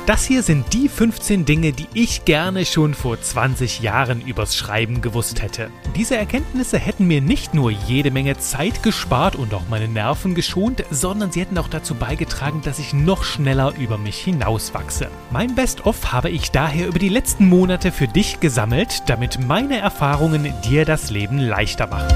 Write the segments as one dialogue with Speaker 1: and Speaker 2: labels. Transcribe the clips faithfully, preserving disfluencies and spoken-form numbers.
Speaker 1: Das hier sind die fünfzehn Dinge, die ich gerne schon vor zwanzig Jahren übers Schreiben gewusst hätte. Diese Erkenntnisse hätten mir nicht nur jede Menge Zeit gespart und auch meine Nerven geschont, sondern sie hätten auch dazu beigetragen, dass ich noch schneller über mich hinauswachse. Mein Best-of habe ich daher über die letzten Monate für dich gesammelt, damit meine Erfahrungen dir das Leben leichter machen.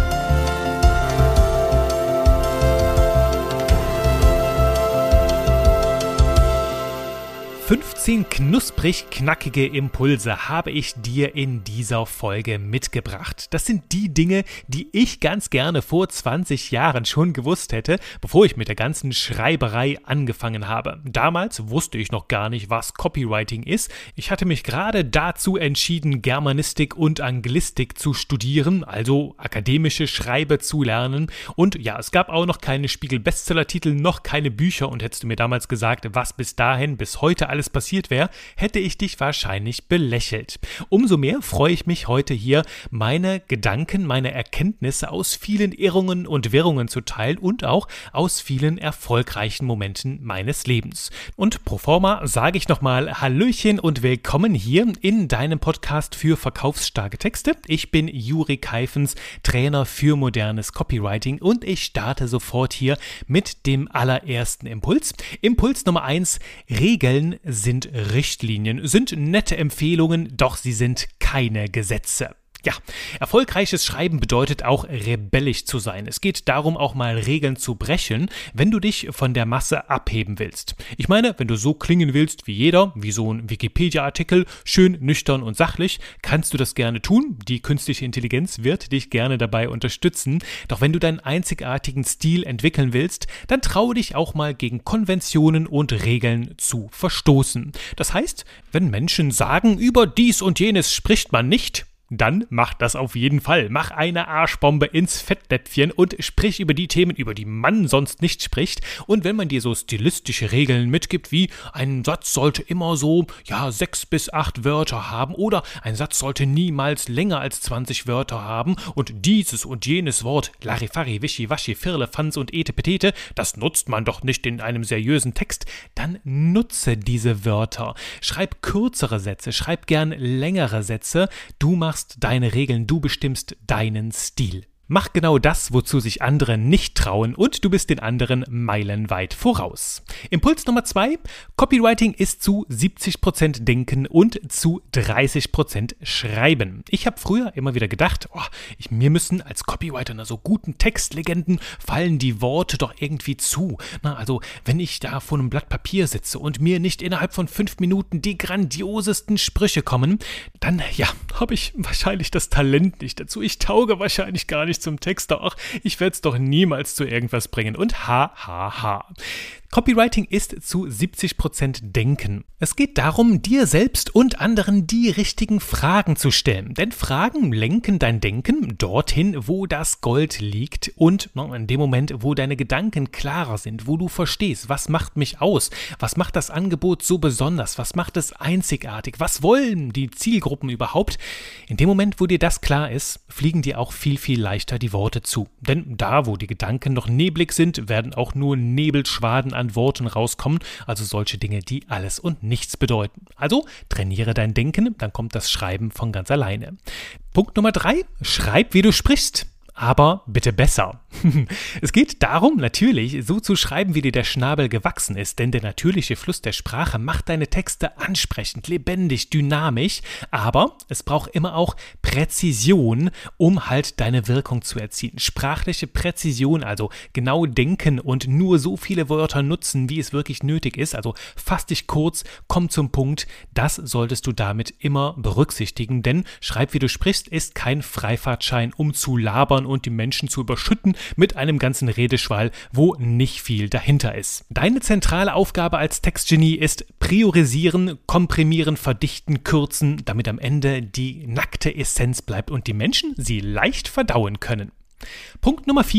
Speaker 1: fünfzehn knusprig knackige Impulse habe ich dir in dieser Folge mitgebracht. Das sind die Dinge, die ich ganz gerne vor zwanzig Jahren schon gewusst hätte, bevor ich mit der ganzen Schreiberei angefangen habe. Damals wusste ich noch gar nicht, was Copywriting ist. Ich hatte mich gerade dazu entschieden, Germanistik und Anglistik zu studieren, also akademische Schreibe zu lernen. Und ja, es gab auch noch keine Spiegel-Bestseller-Titel, noch keine Bücher. Und hättest du mir damals gesagt, was bis dahin, bis heute alles passiert wäre, hätte ich dich wahrscheinlich belächelt. Umso mehr freue ich mich heute hier, meine Gedanken, meine Erkenntnisse aus vielen Irrungen und Wirrungen zu teilen und auch aus vielen erfolgreichen Momenten meines Lebens. Und pro forma sage ich nochmal Hallöchen und willkommen hier in deinem Podcast für verkaufsstarke Texte. Ich bin Juri Keifens, Trainer für modernes Copywriting und ich starte sofort hier mit dem allerersten Impuls. Impuls Nummer eins: Regeln sind Richtlinien, sind nette Empfehlungen, doch sie sind keine Gesetze. Ja, erfolgreiches Schreiben bedeutet auch rebellisch zu sein. Es geht darum, auch mal Regeln zu brechen, wenn du dich von der Masse abheben willst. Ich meine, wenn du so klingen willst wie jeder, wie so ein Wikipedia-Artikel, schön, nüchtern und sachlich, kannst du das gerne tun. Die künstliche Intelligenz wird dich gerne dabei unterstützen. Doch wenn du deinen einzigartigen Stil entwickeln willst, dann traue dich auch mal gegen Konventionen und Regeln zu verstoßen. Das heißt, wenn Menschen sagen, über dies und jenes spricht man nicht, dann mach das auf jeden Fall. Mach eine Arschbombe ins Fettnäpfchen und sprich über die Themen, über die man sonst nicht spricht. Und wenn man dir so stilistische Regeln mitgibt, wie ein Satz sollte immer so, ja, sechs bis acht Wörter haben oder ein Satz sollte niemals länger als zwanzig Wörter haben und dieses und jenes Wort, Larifari, Wischiwaschi, Firlefanz und Etepetete, das nutzt man doch nicht in einem seriösen Text, dann nutze diese Wörter. Schreib kürzere Sätze, schreib gern längere Sätze. Du machst deine Regeln, du bestimmst deinen Stil. Mach genau das, wozu sich andere nicht trauen und du bist den anderen meilenweit voraus. Impuls Nummer zwei: Copywriting ist zu siebzig Prozent Denken und zu dreißig Prozent Schreiben. Ich habe früher immer wieder gedacht, oh, ich, mir müssen als Copywriter na, so guten Textlegenden fallen die Worte doch irgendwie zu. Na, also wenn ich da vor einem Blatt Papier sitze und mir nicht innerhalb von fünf Minuten die grandiosesten Sprüche kommen, dann ja, habe ich wahrscheinlich das Talent nicht dazu. Ich tauge wahrscheinlich gar nicht zum Texter, ach, ich werde es doch niemals zu irgendwas bringen und ha, ha, ha. Copywriting ist zu siebzig Prozent Denken. Es geht darum, dir selbst und anderen die richtigen Fragen zu stellen. Denn Fragen lenken dein Denken dorthin, wo das Gold liegt und in dem Moment, wo deine Gedanken klarer sind, wo du verstehst, was macht mich aus, was macht das Angebot so besonders, was macht es einzigartig, was wollen die Zielgruppen überhaupt. In dem Moment, wo dir das klar ist, fliegen dir auch viel, viel leichter die Worte zu. Denn da, wo die Gedanken noch neblig sind, werden auch nur Nebelschwaden an Worten rauskommen, also solche Dinge, die alles und nichts bedeuten. Also trainiere dein Denken, dann kommt das Schreiben von ganz alleine. Punkt Nummer drei: Schreib, wie du sprichst. Aber bitte besser. Es geht darum, natürlich so zu schreiben, wie dir der Schnabel gewachsen ist, denn der natürliche Fluss der Sprache macht deine Texte ansprechend, lebendig, dynamisch, aber es braucht immer auch Präzision, um halt deine Wirkung zu erzielen. Sprachliche Präzision, also genau denken und nur so viele Wörter nutzen, wie es wirklich nötig ist, also fass dich kurz, komm zum Punkt, das solltest du damit immer berücksichtigen, denn schreib, wie du sprichst, ist kein Freifahrtschein, um zu labern und die Menschen zu überschütten mit einem ganzen Redeschwall, wo nicht viel dahinter ist. Deine zentrale Aufgabe als Textgenie ist priorisieren, komprimieren, verdichten, kürzen, damit am Ende die nackte Essenz bleibt und die Menschen sie leicht verdauen können. Punkt Nummer vier: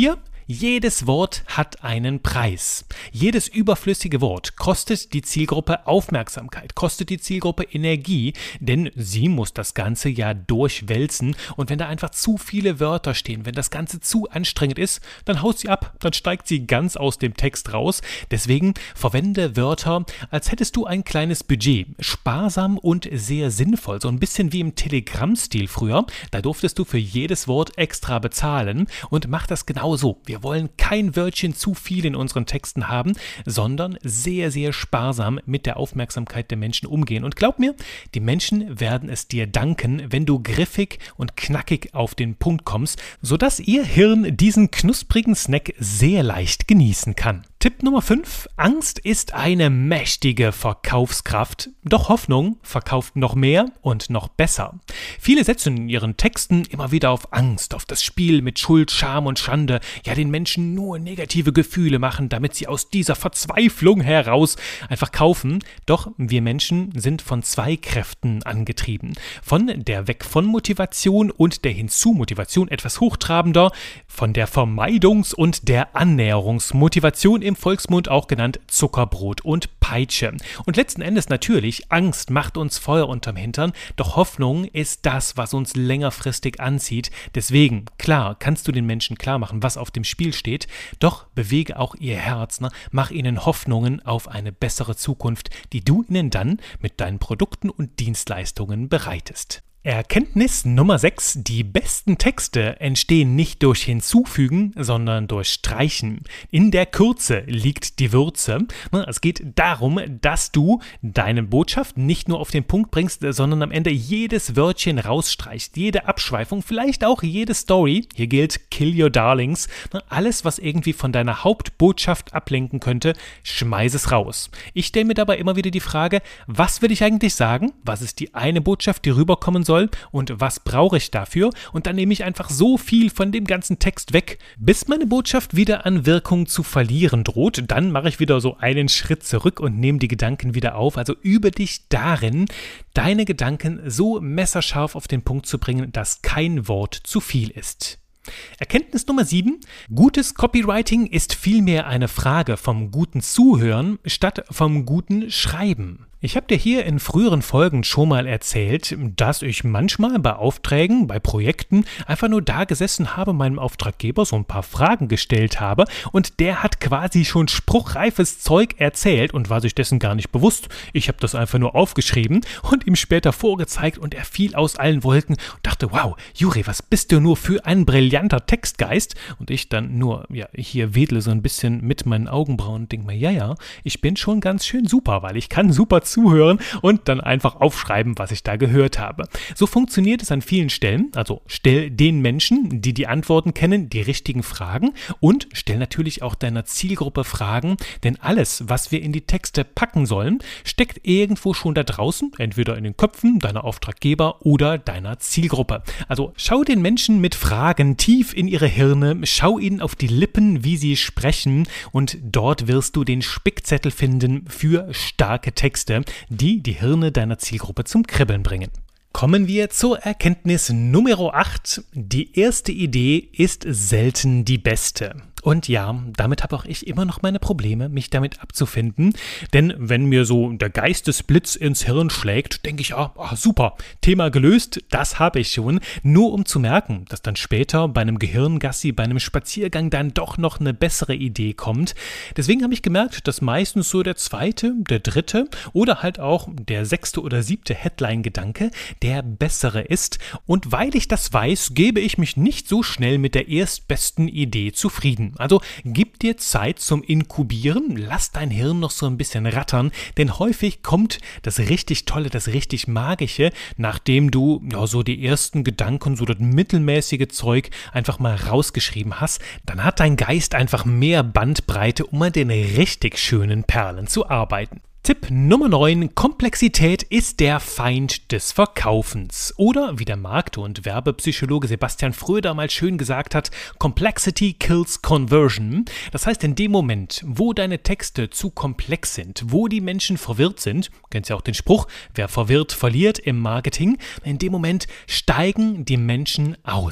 Speaker 1: Jedes Wort hat einen Preis. Jedes überflüssige Wort kostet die Zielgruppe Aufmerksamkeit, kostet die Zielgruppe Energie, denn sie muss das Ganze ja durchwälzen und wenn da einfach zu viele Wörter stehen, wenn das Ganze zu anstrengend ist, dann haut sie ab, dann steigt sie ganz aus dem Text raus. Deswegen verwende Wörter, als hättest du ein kleines Budget, sparsam und sehr sinnvoll, so ein bisschen wie im Telegram-Stil früher. Da durftest du für jedes Wort extra bezahlen und mach das genauso. Wir wollen kein Wörtchen zu viel in unseren Texten haben, sondern sehr, sehr sparsam mit der Aufmerksamkeit der Menschen umgehen. Und glaub mir, die Menschen werden es dir danken, wenn du griffig und knackig auf den Punkt kommst, sodass ihr Hirn diesen knusprigen Snack sehr leicht genießen kann. Tipp Nummer fünf. Angst ist eine mächtige Verkaufskraft, doch Hoffnung verkauft noch mehr und noch besser. Viele setzen in ihren Texten immer wieder auf Angst, auf das Spiel mit Schuld, Scham und Schande, ja den Menschen nur negative Gefühle machen, damit sie aus dieser Verzweiflung heraus einfach kaufen. Doch wir Menschen sind von zwei Kräften angetrieben. Von der Weg-von-Motivation und der Hinzu-Motivation etwas hochtrabender, von der Vermeidungs- und der Annäherungsmotivation im Volksmund auch genannt Zuckerbrot und Peitsche. Und letzten Endes natürlich, Angst macht uns Feuer unterm Hintern, doch Hoffnung ist das, was uns längerfristig anzieht. Deswegen, klar, kannst du den Menschen klar machen, was auf dem Spiel steht, doch bewege auch ihr Herz, ne? Mach ihnen Hoffnungen auf eine bessere Zukunft, die du ihnen dann mit deinen Produkten und Dienstleistungen bereitest. Erkenntnis Nummer sechs. Die besten Texte entstehen nicht durch Hinzufügen, sondern durch Streichen. In der Kürze liegt die Würze. Es geht darum, dass du deine Botschaft nicht nur auf den Punkt bringst, sondern am Ende jedes Wörtchen rausstreichst, jede Abschweifung, vielleicht auch jede Story. Hier gilt Kill Your Darlings. Alles, was irgendwie von deiner Hauptbotschaft ablenken könnte, schmeiß es raus. Ich stelle mir dabei immer wieder die Frage, was will ich eigentlich sagen? Was ist die eine Botschaft, die rüberkommen soll? Und was brauche ich dafür? Und dann nehme ich einfach so viel von dem ganzen Text weg, bis meine Botschaft wieder an Wirkung zu verlieren droht. Dann mache ich wieder so einen Schritt zurück und nehme die Gedanken wieder auf. Also übe dich darin, deine Gedanken so messerscharf auf den Punkt zu bringen, dass kein Wort zu viel ist. Erkenntnis Nummer sieben. Gutes Copywriting ist vielmehr eine Frage vom guten Zuhören statt vom guten Schreiben. Ich habe dir hier in früheren Folgen schon mal erzählt, dass ich manchmal bei Aufträgen, bei Projekten einfach nur da gesessen habe, meinem Auftraggeber so ein paar Fragen gestellt habe und der hat quasi schon spruchreifes Zeug erzählt und war sich dessen gar nicht bewusst. Ich habe das einfach nur aufgeschrieben und ihm später vorgezeigt und er fiel aus allen Wolken und dachte, wow, Juri, was bist du nur für ein brillanter Textgeist? Und ich dann nur, ja, hier wedle so ein bisschen mit meinen Augenbrauen und denke mir, ja, ja, ich bin schon ganz schön super, weil ich kann super zuhören und dann einfach aufschreiben, was ich da gehört habe. So funktioniert es an vielen Stellen. Also stell den Menschen, die die Antworten kennen, die richtigen Fragen und stell natürlich auch deiner Zielgruppe Fragen, denn alles, was wir in die Texte packen sollen, steckt irgendwo schon da draußen, entweder in den Köpfen deiner Auftraggeber oder deiner Zielgruppe. Also schau den Menschen mit Fragen tief in ihre Hirne, schau ihnen auf die Lippen, wie sie sprechen und dort wirst du den Spickzettel finden für starke Texte, die die Hirne deiner Zielgruppe zum Kribbeln bringen. Kommen wir zur Erkenntnis Nummer acht. Die erste Idee ist selten die beste. Und ja, damit habe auch ich immer noch meine Probleme, mich damit abzufinden. Denn wenn mir so der Geistesblitz ins Hirn schlägt, denke ich, ah, ah, super, Thema gelöst, das habe ich schon. Nur um zu merken, dass dann später bei einem Gehirngassi, bei einem Spaziergang dann doch noch eine bessere Idee kommt. Deswegen habe ich gemerkt, dass meistens so der zweite, der dritte oder halt auch der sechste oder siebte Headline-Gedanke der bessere ist. Und weil ich das weiß, gebe ich mich nicht so schnell mit der erstbesten Idee zufrieden. Also gib dir Zeit zum Inkubieren, lass dein Hirn noch so ein bisschen rattern, denn häufig kommt das richtig Tolle, das richtig Magische, nachdem du ja, so die ersten Gedanken, so das mittelmäßige Zeug einfach mal rausgeschrieben hast, dann hat dein Geist einfach mehr Bandbreite, um an den richtig schönen Perlen zu arbeiten. Tipp Nummer neun. Komplexität ist der Feind des Verkaufens. Oder, wie der Markt- und Werbepsychologe Sebastian Fröder mal schön gesagt hat, Complexity kills conversion. Das heißt, in dem Moment, wo deine Texte zu komplex sind, wo die Menschen verwirrt sind, kennst ja auch den Spruch, wer verwirrt, verliert im Marketing, in dem Moment steigen die Menschen aus.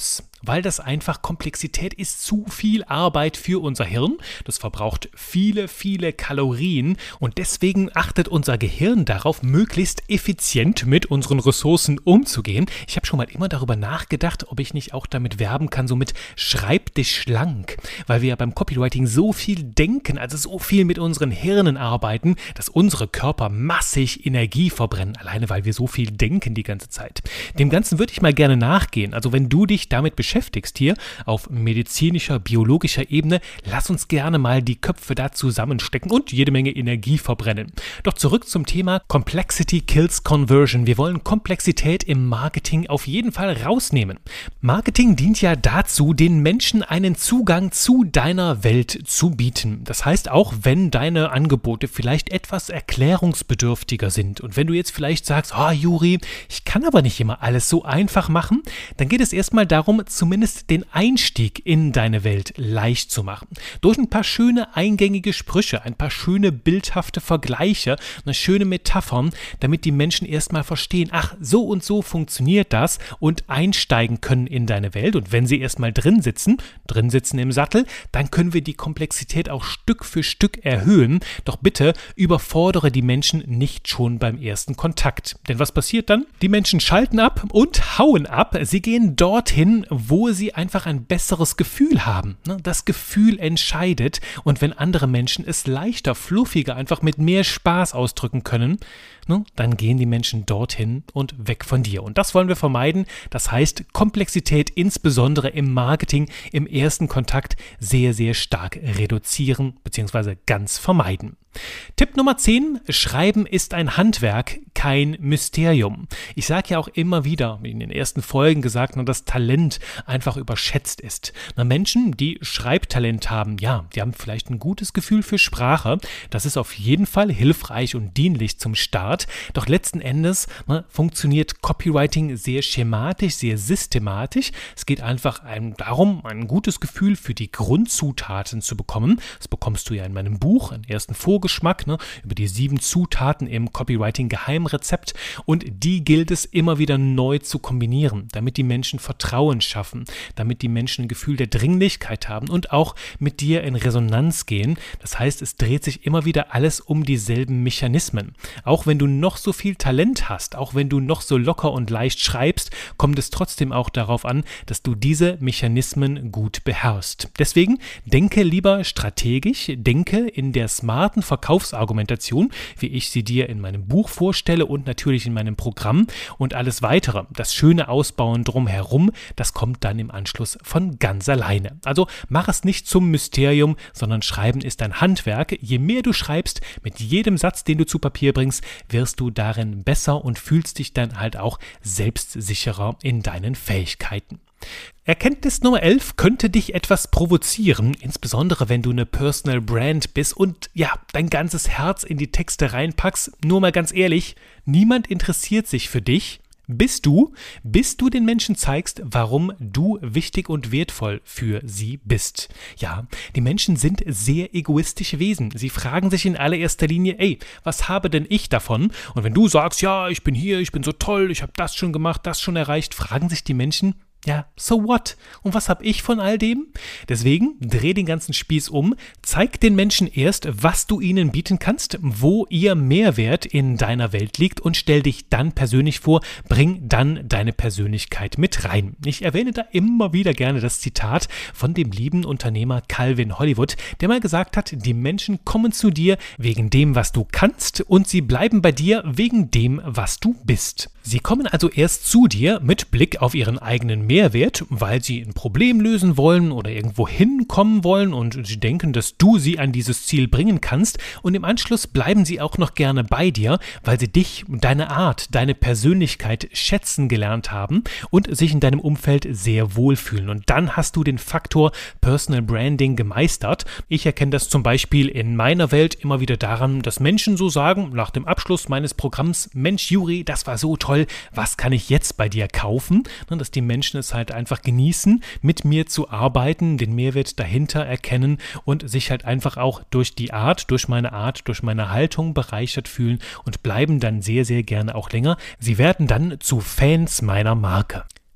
Speaker 1: weil das einfach Komplexität ist zu viel Arbeit für unser Hirn. Das verbraucht viele, viele Kalorien und deswegen achtet unser Gehirn darauf, möglichst effizient mit unseren Ressourcen umzugehen. Ich habe schon mal immer darüber nachgedacht, ob ich nicht auch damit werben kann, so mit schreib dich schlank, weil wir ja beim Copywriting so viel denken, also so viel mit unseren Hirnen arbeiten, dass unsere Körper massig Energie verbrennen, alleine weil wir so viel denken die ganze Zeit. Dem Ganzen würde ich mal gerne nachgehen. Also wenn du dich damit beschäftigst hier auf medizinischer, biologischer Ebene, lass uns gerne mal die Köpfe da zusammenstecken und jede Menge Energie verbrennen. Doch zurück zum Thema Complexity kills Conversion. Wir wollen Komplexität im Marketing auf jeden Fall rausnehmen. Marketing dient ja dazu, den Menschen einen Zugang zu deiner Welt zu bieten. Das heißt, auch wenn deine Angebote vielleicht etwas erklärungsbedürftiger sind und wenn du jetzt vielleicht sagst, ah, oh, Juri, ich kann aber nicht immer alles so einfach machen, dann geht es erstmal darum, zumindest den Einstieg in deine Welt leicht zu machen. Durch ein paar schöne eingängige Sprüche, ein paar schöne bildhafte Vergleiche, eine schöne Metaphern, damit die Menschen erstmal verstehen, ach, so und so funktioniert das und einsteigen können in deine Welt. Und wenn sie erstmal drin sitzen, drin sitzen im Sattel, dann können wir die Komplexität auch Stück für Stück erhöhen. Doch bitte überfordere die Menschen nicht schon beim ersten Kontakt. Denn was passiert dann? Die Menschen schalten ab und hauen ab. Sie gehen dorthin, wo sie einfach ein besseres Gefühl haben. Das Gefühl entscheidet. Und wenn andere Menschen es leichter, fluffiger, einfach mit mehr Spaß ausdrücken können, dann gehen die Menschen dorthin und weg von dir. Und das wollen wir vermeiden. Das heißt, Komplexität insbesondere im Marketing im ersten Kontakt sehr, sehr stark reduzieren bzw. ganz vermeiden. Tipp Nummer zehn, Schreiben ist ein Handwerk, kein Mysterium. Ich sage ja auch immer wieder, wie in den ersten Folgen gesagt, dass Talent einfach überschätzt ist. Na, Menschen, die Schreibtalent haben, ja, die haben vielleicht ein gutes Gefühl für Sprache. Das ist auf jeden Fall hilfreich und dienlich zum Start. Doch letzten Endes na, funktioniert Copywriting sehr schematisch, sehr systematisch. Es geht einfach einem darum, ein gutes Gefühl für die Grundzutaten zu bekommen. Das bekommst du ja in meinem Buch, einen ersten Vorgeschmack, ne, über die sieben Zutaten im Copywriting-Geheimrezept. Und die gilt es immer wieder neu zu kombinieren, damit die Menschen Vertrauen schaffen, damit die Menschen ein Gefühl der Dringlichkeit haben und auch mit dir in Resonanz gehen. Das heißt, es dreht sich immer wieder alles um dieselben Mechanismen. Auch wenn du noch so viel Talent hast, auch wenn du noch so locker und leicht schreibst, kommt es trotzdem auch darauf an, dass du diese Mechanismen gut beherrschst. Deswegen denke lieber strategisch, denke in der smarten Verkaufsargumentation, wie ich sie dir in meinem Buch vorstelle und natürlich in meinem Programm, und alles weitere, das schöne Ausbauen drumherum, das kommt dann im Anschluss von ganz alleine. Also mach es nicht zum Mysterium, sondern Schreiben ist ein Handwerk. Je mehr du schreibst, mit jedem Satz, den du zu Papier bringst, wirst du darin besser und fühlst dich dann halt auch selbstsicherer in deinen Fähigkeiten. Erkenntnis Nummer elf könnte dich etwas provozieren, insbesondere wenn du eine Personal Brand bist und ja, dein ganzes Herz in die Texte reinpackst. Nur mal ganz ehrlich, niemand interessiert sich für dich, bis du, bis du den Menschen zeigst, warum du wichtig und wertvoll für sie bist. Ja, die Menschen sind sehr egoistische Wesen. Sie fragen sich in allererster Linie, ey, was habe denn ich davon? Und wenn du sagst, ja, ich bin hier, ich bin so toll, ich habe das schon gemacht, das schon erreicht, fragen sich die Menschen, ja, so what? Und was habe ich von all dem? Deswegen dreh den ganzen Spieß um, zeig den Menschen erst, was du ihnen bieten kannst, wo ihr Mehrwert in deiner Welt liegt und stell dich dann persönlich vor, bring dann deine Persönlichkeit mit rein. Ich erwähne da immer wieder gerne das Zitat von dem lieben Unternehmer Calvin Hollywood, der mal gesagt hat, die Menschen kommen zu dir wegen dem, was du kannst, und sie bleiben bei dir wegen dem, was du bist. Sie kommen also erst zu dir mit Blick auf ihren eigenen Mehrwert, weil sie ein Problem lösen wollen oder irgendwo hinkommen wollen und sie denken, dass du sie an dieses Ziel bringen kannst, und im Anschluss bleiben sie auch noch gerne bei dir, weil sie dich, deine Art, deine Persönlichkeit schätzen gelernt haben und sich in deinem Umfeld sehr wohlfühlen. Und dann hast du den Faktor Personal Branding gemeistert. Ich erkenne das zum Beispiel in meiner Welt immer wieder daran, dass Menschen so sagen, nach dem Abschluss meines Programms, Mensch Juri, das war so toll, was kann ich jetzt bei dir kaufen? Dass die Menschen es halt einfach genießen, mit mir zu arbeiten, den Mehrwert dahinter erkennen und sich halt einfach auch durch die Art, durch meine Art, durch meine Haltung bereichert fühlen und bleiben dann sehr, sehr gerne auch länger. Sie werden dann zu Fans meiner Marke.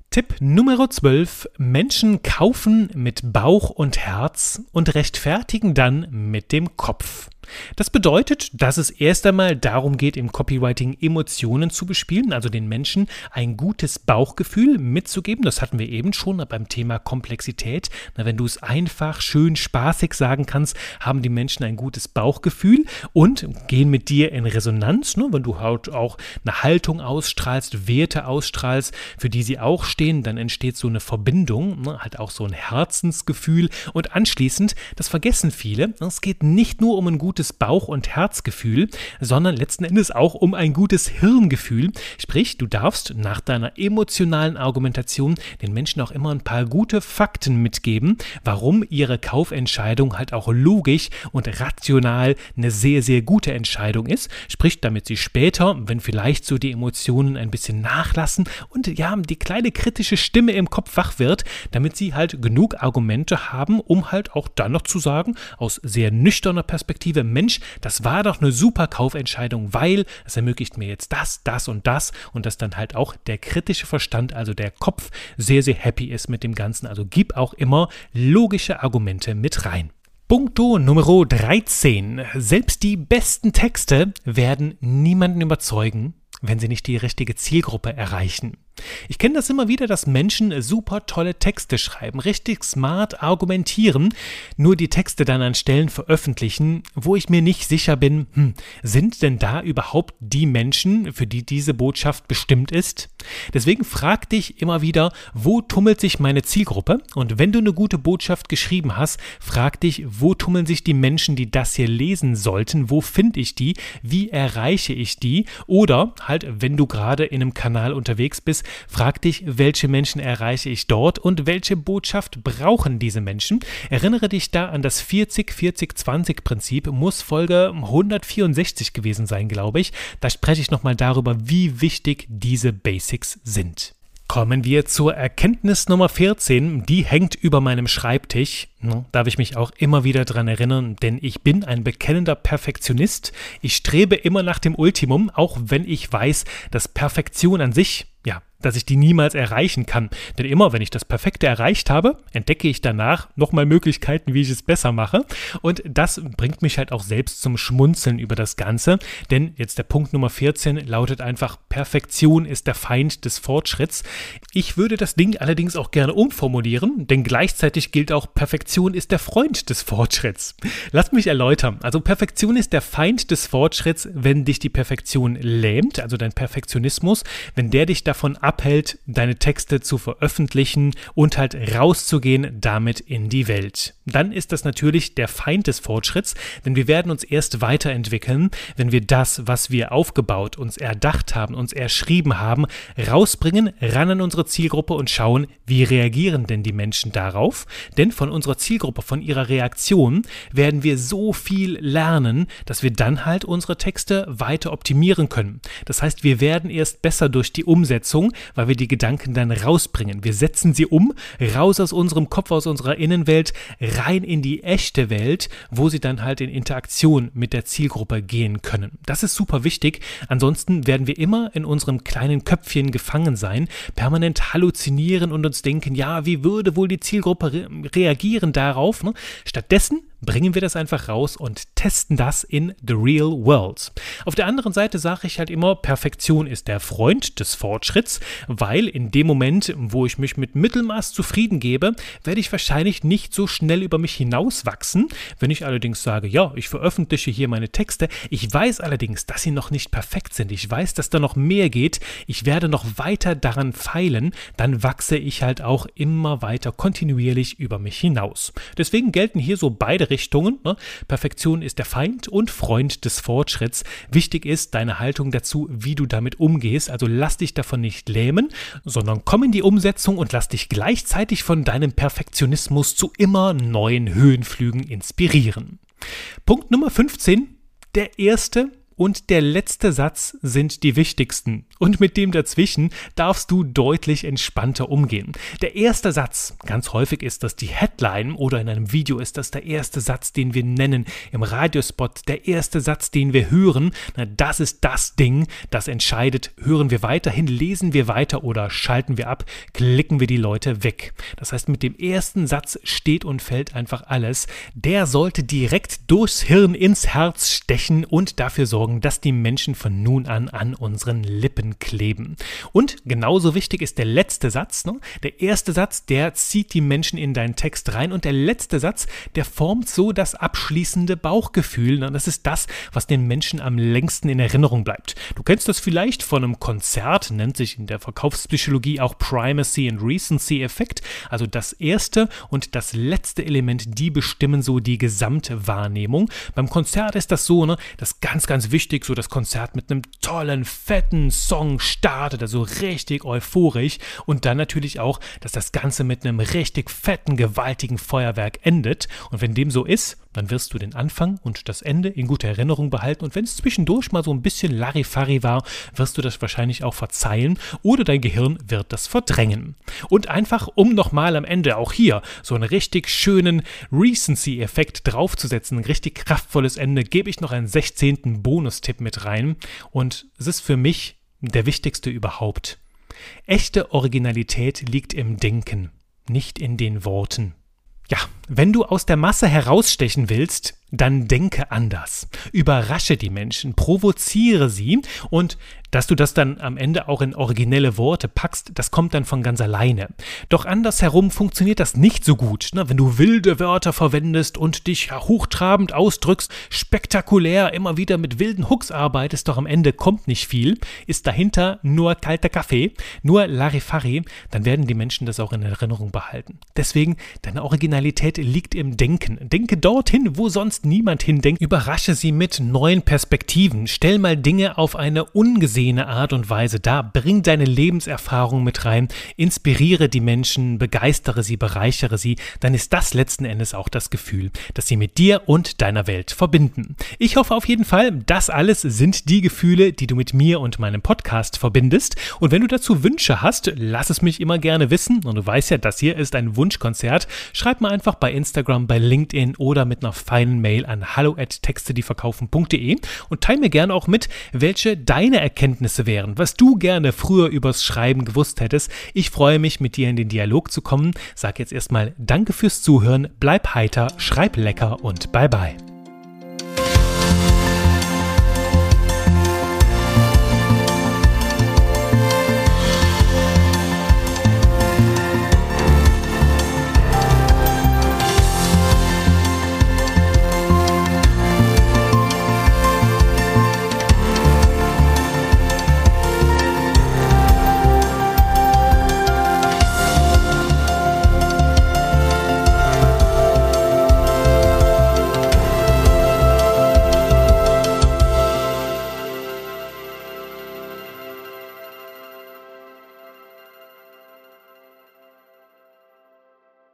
Speaker 1: Tipp Nummer zwölf. Menschen kaufen mit Bauch und Herz und rechtfertigen dann mit dem Kopf. Das bedeutet, dass es erst einmal darum geht, im Copywriting Emotionen zu bespielen, also den Menschen ein gutes Bauchgefühl mitzugeben. Das hatten wir eben schon beim Thema Komplexität. Na, wenn du es einfach, schön, spaßig sagen kannst, haben die Menschen ein gutes Bauchgefühl und gehen mit dir in Resonanz. Ne? Wenn du halt auch eine Haltung ausstrahlst, Werte ausstrahlst, für die sie auch stehen, dann entsteht so eine Verbindung, ne? Halt auch so ein Herzensgefühl. Und anschließend, das vergessen viele, es geht nicht nur um ein gutes Bauch- und Herzgefühl, sondern letzten Endes auch um ein gutes Hirngefühl. Sprich, du darfst nach deiner emotionalen Argumentation den Menschen auch immer ein paar gute Fakten mitgeben, warum ihre Kaufentscheidung halt auch logisch und rational eine sehr, sehr gute Entscheidung ist. Sprich, damit sie später, wenn vielleicht so die Emotionen ein bisschen nachlassen und ja, die kleine kritische Stimme im Kopf wach wird, damit sie halt genug Argumente haben, um halt auch dann noch zu sagen, aus sehr nüchterner Perspektive, Mensch, das war doch eine super Kaufentscheidung, weil es ermöglicht mir jetzt das, das und das und dass dann halt auch der kritische Verstand, also der Kopf, sehr, sehr happy ist mit dem Ganzen. Also gib auch immer logische Argumente mit rein. Punkto Nummer dreizehn. Selbst die besten Texte werden niemanden überzeugen, wenn sie nicht die richtige Zielgruppe erreichen. Ich kenne das immer wieder, dass Menschen super tolle Texte schreiben, richtig smart argumentieren, nur die Texte dann an Stellen veröffentlichen, wo ich mir nicht sicher bin, hm, sind denn da überhaupt die Menschen, für die diese Botschaft bestimmt ist? Deswegen frag dich immer wieder, wo tummelt sich meine Zielgruppe? Und wenn du eine gute Botschaft geschrieben hast, frag dich, wo tummeln sich die Menschen, die das hier lesen sollten? Wo finde ich die? Wie erreiche ich die? Oder halt, wenn du gerade in einem Kanal unterwegs bist, frag dich, welche Menschen erreiche ich dort und welche Botschaft brauchen diese Menschen? Erinnere dich da an das vierzig vierzig zwanzig Prinzip, muss Folge hundertvierundsechzig gewesen sein, glaube ich. Da spreche ich nochmal darüber, wie wichtig diese Basics sind. Kommen wir zur Erkenntnis Nummer vierzehn, die hängt über meinem Schreibtisch. Darf ich mich auch immer wieder dran erinnern, denn ich bin ein bekennender Perfektionist. Ich strebe immer nach dem Ultimum, auch wenn ich weiß, dass Perfektion an sich, ja, dass ich die niemals erreichen kann. Denn immer, wenn ich das Perfekte erreicht habe, entdecke ich danach nochmal Möglichkeiten, wie ich es besser mache. Und das bringt mich halt auch selbst zum Schmunzeln über das Ganze. Denn jetzt der Punkt Nummer vierzehn lautet einfach, Perfektion ist der Feind des Fortschritts. Ich würde das Ding allerdings auch gerne umformulieren, denn gleichzeitig gilt auch, Perfektion ist der Freund des Fortschritts. Lass mich erläutern. Also Perfektion ist der Feind des Fortschritts, wenn dich die Perfektion lähmt, also dein Perfektionismus, wenn der dich davon abhält, deine Texte zu veröffentlichen und halt rauszugehen damit in die Welt. Dann ist das natürlich der Feind des Fortschritts, denn wir werden uns erst weiterentwickeln, wenn wir das, was wir aufgebaut, uns erdacht haben, uns erschrieben haben, rausbringen, ran an unsere Zielgruppe und schauen, wie reagieren denn die Menschen darauf? Denn von unserer Zielgruppe, von ihrer Reaktion werden wir so viel lernen, dass wir dann halt unsere Texte weiter optimieren können. Das heißt, wir werden erst besser durch die Umsetzung, weil wir die Gedanken dann rausbringen. Wir setzen sie um, raus aus unserem Kopf, aus unserer Innenwelt, rein in die echte Welt, wo sie dann halt in Interaktion mit der Zielgruppe gehen können. Das ist super wichtig. Ansonsten werden wir immer in unserem kleinen Köpfchen gefangen sein, permanent halluzinieren und uns denken, ja, wie würde wohl die Zielgruppe re- reagieren darauf? Ne? Stattdessen bringen wir das einfach raus und testen das in the real world. Auf der anderen Seite sage ich halt immer, Perfektion ist der Freund des Fortschritts, weil in dem Moment, wo ich mich mit Mittelmaß zufrieden gebe, werde ich wahrscheinlich nicht so schnell über mich hinauswachsen. Wenn ich allerdings sage, ja, ich veröffentliche hier meine Texte, ich weiß allerdings, dass sie noch nicht perfekt sind, ich weiß, dass da noch mehr geht, ich werde noch weiter daran feilen, dann wachse ich halt auch immer weiter kontinuierlich über mich hinaus. Deswegen gelten hier so beide Richtungen. Ne? Perfektion ist der Feind und Freund des Fortschritts. Wichtig ist deine Haltung dazu, wie du damit umgehst. Also lass dich davon nicht lähmen, sondern komm in die Umsetzung und lass dich gleichzeitig von deinem Perfektionismus zu immer neuen Höhenflügen inspirieren. Punkt Nummer fünfzehn. Der erste und der letzte Satz sind die wichtigsten. Und mit dem dazwischen darfst du deutlich entspannter umgehen. Der erste Satz, ganz häufig ist das die Headline oder in einem Video ist das der erste Satz, den wir nennen, im Radiospot der erste Satz, den wir hören. Na, das ist das Ding, das entscheidet, hören wir weiterhin, lesen wir weiter oder schalten wir ab, klicken wir die Leute weg. Das heißt, mit dem ersten Satz steht und fällt einfach alles. Der sollte direkt durchs Hirn ins Herz stechen und dafür sorgen, dass die Menschen von nun an an unseren Lippen kleben. Und genauso wichtig ist der letzte Satz. Ne? Der erste Satz, der zieht die Menschen in deinen Text rein und der letzte Satz, der formt so das abschließende Bauchgefühl. Ne? Das ist das, was den Menschen am längsten in Erinnerung bleibt. Du kennst das vielleicht von einem Konzert, nennt sich in der Verkaufspsychologie auch Primacy and Recency Effekt. Also das erste und das letzte Element, die bestimmen so die gesamte Wahrnehmung. Beim Konzert ist das so, ne, das ist ganz, ganz wichtig, so das Konzert mit einem tollen, fetten Song startet, also richtig euphorisch und dann natürlich auch, dass das Ganze mit einem richtig fetten, gewaltigen Feuerwerk endet und wenn dem so ist, dann wirst du den Anfang und das Ende in guter Erinnerung behalten und wenn es zwischendurch mal so ein bisschen Larifari war, wirst du das wahrscheinlich auch verzeihen oder dein Gehirn wird das verdrängen. Und einfach, um nochmal am Ende auch hier so einen richtig schönen Recency-Effekt draufzusetzen, ein richtig kraftvolles Ende, gebe ich noch einen sechzehnten Bonustipp mit rein und es ist für mich der wichtigste überhaupt. Echte Originalität liegt im Denken, nicht in den Worten. Ja, wenn du aus der Masse herausstechen willst, dann denke anders. Überrasche die Menschen, provoziere sie und dass du das dann am Ende auch in originelle Worte packst, das kommt dann von ganz alleine. Doch andersherum funktioniert das nicht so gut. Ne? Wenn du wilde Wörter verwendest und dich hochtrabend ausdrückst, spektakulär immer wieder mit wilden Hooks arbeitest, doch am Ende kommt nicht viel, ist dahinter nur kalter Kaffee, nur Larifari, dann werden die Menschen das auch in Erinnerung behalten. Deswegen, deine Originalität liegt im Denken. Denke dorthin, wo sonst niemand hindenkt. Überrasche sie mit neuen Perspektiven. Stell mal Dinge auf eine ungesehene Art und Weise dar. Bring deine Lebenserfahrung mit rein. Inspiriere die Menschen, begeistere sie, bereichere sie. Dann ist das letzten Endes auch das Gefühl, das sie mit dir und deiner Welt verbinden. Ich hoffe auf jeden Fall, das alles sind die Gefühle, die du mit mir und meinem Podcast verbindest. Und wenn du dazu Wünsche hast, lass es mich immer gerne wissen. Und du weißt ja, das hier ist ein Wunschkonzert. Schreib mir einfach bei Instagram, bei LinkedIn oder mit einer feinen Mail an hallo at texte die verkaufen punkt de und teile mir gerne auch mit, welche deine Erkenntnisse wären, was du gerne früher übers Schreiben gewusst hättest. Ich freue mich, mit dir in den Dialog zu kommen. Sag jetzt erstmal Danke fürs Zuhören, bleib heiter, schreib lecker und bye bye.